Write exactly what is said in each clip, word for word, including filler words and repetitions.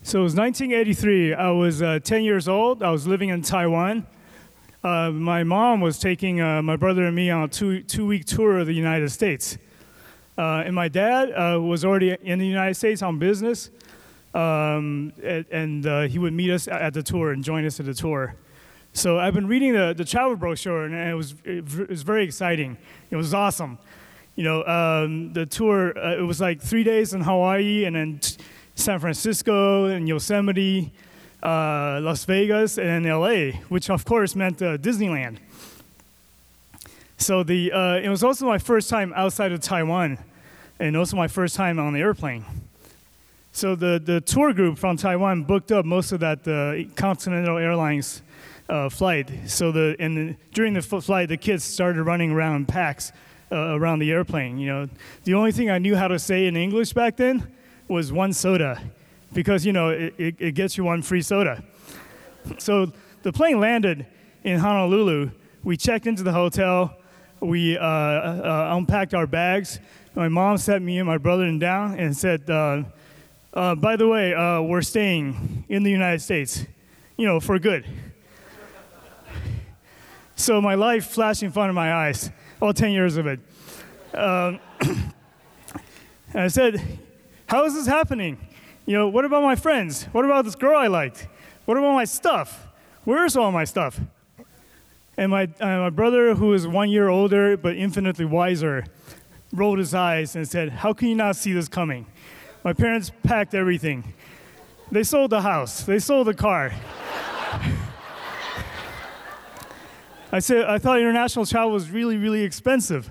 So it was nineteen eighty-three. I was uh, ten years old. I was living in Taiwan. Uh, my mom was taking uh, my brother and me on a two, two-week tour of the United States. Uh, and my dad uh, was already in the United States on business. Um, and and uh, he would meet us at the tour and join us at the tour. So I've been reading the, the travel brochure, and it was, it was very exciting. It was awesome. You know, um, the tour, uh, it was like three days in Hawaii, and then t- San Francisco, and Yosemite, uh, Las Vegas, and L A, which of course meant uh, Disneyland. So the uh, it was also my first time outside of Taiwan, and also my first time on the airplane. So the, the tour group from Taiwan booked up most of that uh, Continental Airlines uh, flight. So the and the, during the f- flight, the kids started running around in packs uh, around the airplane. You know, the only thing I knew how to say in English back then was one soda, because, you know, it, it, it gets you one free soda. So the plane landed in Honolulu. We checked into the hotel. We uh, uh, unpacked our bags. My mom sat me and my brother down and said, uh, uh, by the way, uh, we're staying in the United States, you know, for good. So my life flashed in front of my eyes, all ten years of it. Um, and I said, how is this happening? You know, what about my friends? What about this girl I liked? What about my stuff? Where's all my stuff? And my uh, my brother, who is one year older but infinitely wiser, rolled his eyes and said, how can you not see this coming? My parents packed everything. They sold the house. They sold the car. I said, I thought international travel was really, really expensive.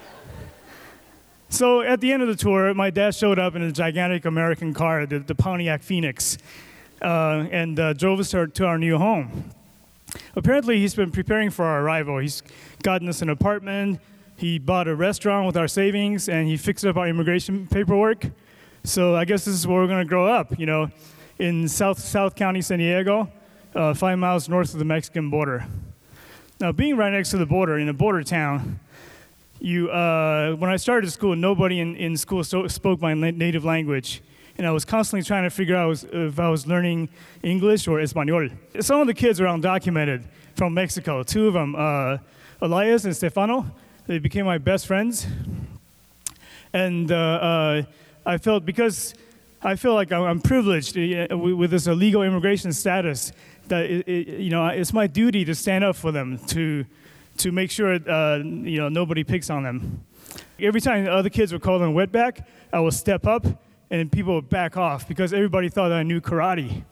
So at the end of the tour, my dad showed up in a gigantic American car, the, the Pontiac Phoenix, uh, and uh, drove us to our, to our new home. Apparently, he's been preparing for our arrival. He's gotten us an apartment, he bought a restaurant with our savings, and he fixed up our immigration paperwork. So I guess this is where we're going to grow up, you know, in South South County, San Diego, uh, five miles north of the Mexican border. Now, being right next to the border, in a border town, you uh, when I started school, nobody in, in school so, spoke my na- native language. And I was constantly trying to figure out if I was learning English or Espanol. Some of the kids are undocumented from Mexico. Two of them, uh, Elias and Stefano, they became my best friends. And uh, uh, I felt, because I feel like I'm privileged uh, with this illegal immigration status, that it, it, you know, it's my duty to stand up for them, to to make sure uh, you know nobody picks on them. Every time the other kids would call them wetback, I would step up, and people would back off because everybody thought that I knew karate.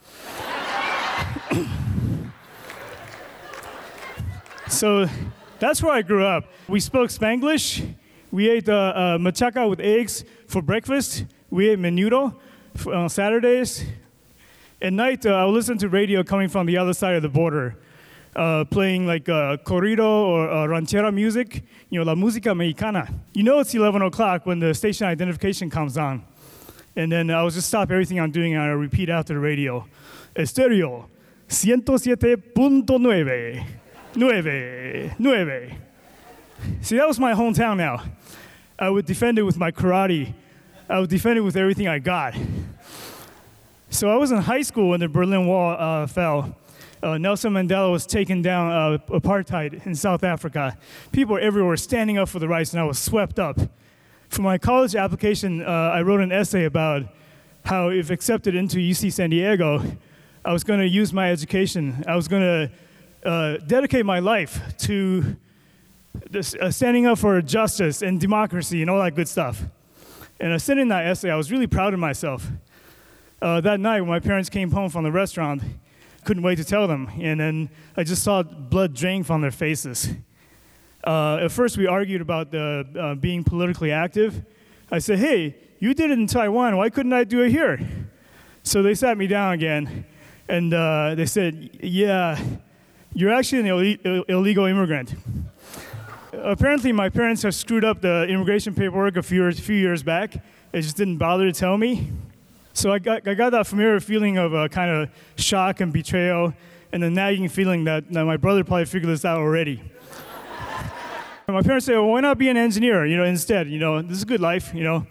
So that's where I grew up. We spoke Spanglish. We ate uh, uh, machaca with eggs for breakfast. We ate menudo for, on Saturdays. At night, uh, I would listen to radio coming from the other side of the border, uh, playing like uh, corrido or uh, ranchera music, you know, la música mexicana. You know it's eleven o'clock when the station identification comes on. And then I would just stop everything I'm doing and I would repeat after the radio. Estéreo, ciento siete punto nueve, nueve, nueve. See, that was my hometown now. I would defend it with my karate. I would defend it with everything I got. So I was in high school when the Berlin Wall uh, fell. Uh, Nelson Mandela was taking down uh, apartheid in South Africa. People were everywhere standing up for the rights, and I was swept up. For my college application, uh, I wrote an essay about how, if accepted into U C San Diego, I was going to use my education. I was going to uh, dedicate my life to this, uh, standing up for justice and democracy and all that good stuff. And I sent in that essay. I was really proud of myself. Uh, that night, when my parents came home from the restaurant, couldn't wait to tell them. And then I just saw blood drain from their faces. Uh, at first, we argued about the, uh, being politically active. I said, hey, you did it in Taiwan. Why couldn't I do it here? So they sat me down again, and uh, they said, yeah, you're actually an Ill- illegal immigrant. Apparently, my parents have screwed up the immigration paperwork a few, few years back. They just didn't bother to tell me. So I got, I got that familiar feeling of a kind of shock and betrayal, and the nagging feeling that, that my brother probably figured this out already. My parents said, well, why not be an engineer, you know, instead? You know, this is a good life, you know.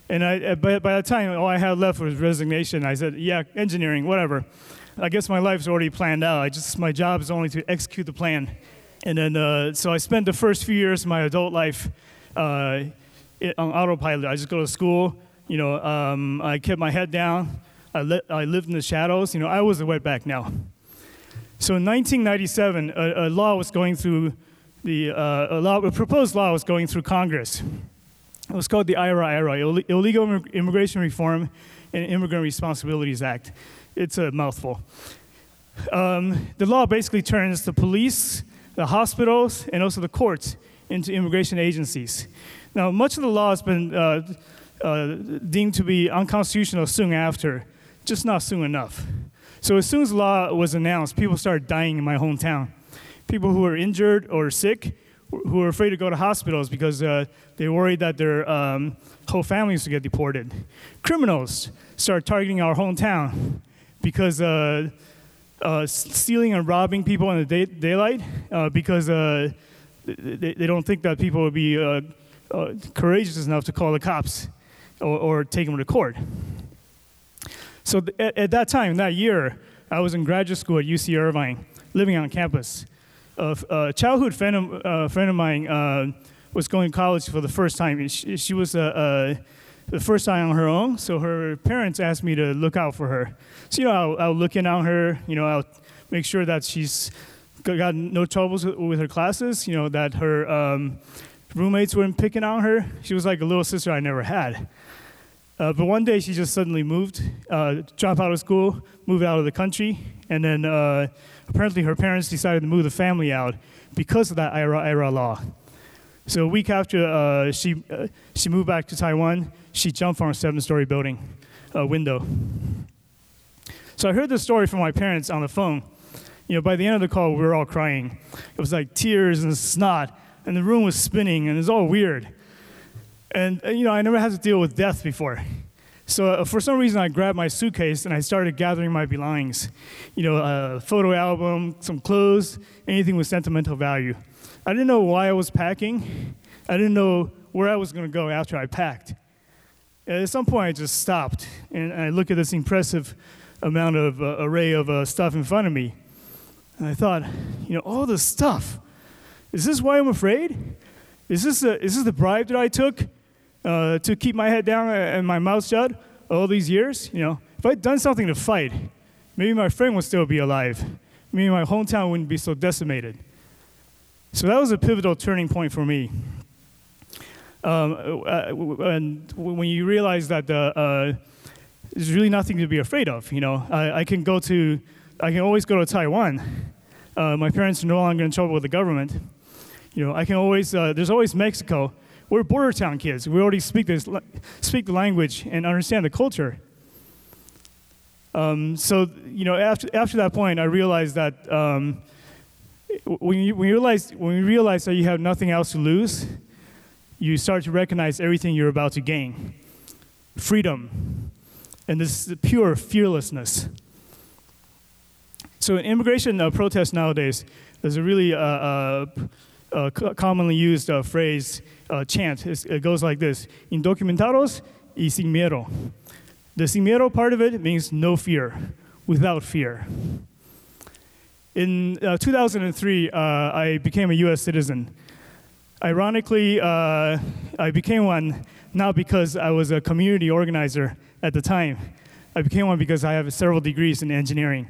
And I, by, by the time all I had left was resignation, I said, yeah, engineering, whatever. I guess my life's already planned out. I just, my job is only to execute the plan. And then, uh, so I spent the first few years of my adult life uh, it, on autopilot. I just go to school, you know, um, I kept my head down. I, li- I lived in the shadows. You know, I was a wetback now. So in nineteen ninety-seven, a, a law was going through the, uh, a, law, a proposed law was going through Congress. It was called the IRA-IRA, Ill- Illegal Immigration Reform and Immigrant Responsibilities Act. It's a mouthful. Um, the law basically turns the police, the hospitals, and also the courts into immigration agencies. Now, much of the law has been uh, uh, deemed to be unconstitutional soon after, just not soon enough. So as soon as the law was announced, people started dying in my hometown. People who were injured or sick, who were afraid to go to hospitals because uh, they were worried that their um, whole families would get deported. Criminals started targeting our hometown because uh, uh, stealing and robbing people in the day- daylight uh, because uh, they, they don't think that people would be uh, uh, courageous enough to call the cops or, or take them to court. So th- at, at that time, that year, I was in graduate school at U C Irvine, living on campus. Uh, a childhood friend of, uh, friend of mine uh, was going to college for the first time. She, she was uh, uh, the first time on her own, so her parents asked me to look out for her. So, you know, I'll, I'll look in on her, you know, I'll make sure that she's got no troubles with her classes, you know, that her um, roommates weren't picking on her. She was like a little sister I never had. Uh, but one day she just suddenly moved, uh, dropped out of school, moved out of the country, and then uh, apparently her parents decided to move the family out because of that IRA-IRA law. So a week after uh, she uh, she moved back to Taiwan, she jumped from a seven-story building uh, window. So I heard this story from my parents on the phone. You know, by the end of the call, we were all crying. It was like tears and snot, and the room was spinning, and it was all weird. And, you know, I never had to deal with death before. So uh, for some reason, I grabbed my suitcase and I started gathering my belongings. You know, a photo album, some clothes, anything with sentimental value. I didn't know why I was packing. I didn't know where I was going to go after I packed. And at some point, I just stopped, and I looked at this impressive amount of uh, array of uh, stuff in front of me. And I thought, you know, all this stuff, is this why I'm afraid? Is this, a, is this the bribe that I took uh, to keep my head down and my mouth shut all these years? You know, if I'd done something to fight, maybe my friend would still be alive. Maybe my hometown wouldn't be so decimated. So that was a pivotal turning point for me. Um, uh, and when you realize that uh, uh, there's really nothing to be afraid of, you know, I, I can go to, I can always go to Taiwan. Uh, my parents are no longer in trouble with the government. You know, I can always, uh, there's always Mexico. We're border town kids. We already speak this, speak the language and understand the culture. Um, so, you know, after after that point, I realized that um, when you when you realize when you realize that you have nothing else to lose, you start to recognize everything you're about to gain: freedom, and this pure fearlessness. So in immigration uh, protests nowadays, there's a really uh, uh, uh, commonly used uh, phrase, uh, chant. It's, it goes like this: indocumentados y sin miedo. The sin miedo part of it means no fear, without fear. In uh, two thousand three, uh, I became a U S citizen. Ironically, uh, I became one not because I was a community organizer at the time. I became one because I have several degrees in engineering.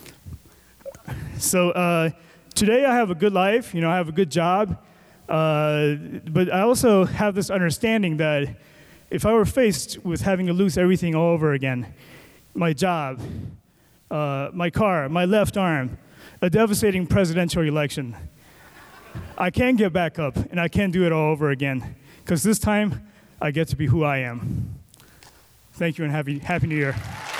So uh, today I have a good life, you know, I have a good job, uh, but I also have this understanding that if I were faced with having to lose everything all over again, my job, uh, my car, my left arm, a devastating presidential election, I can get back up and I can do it all over again, because this time I get to be who I am. Thank you and happy, happy New Year.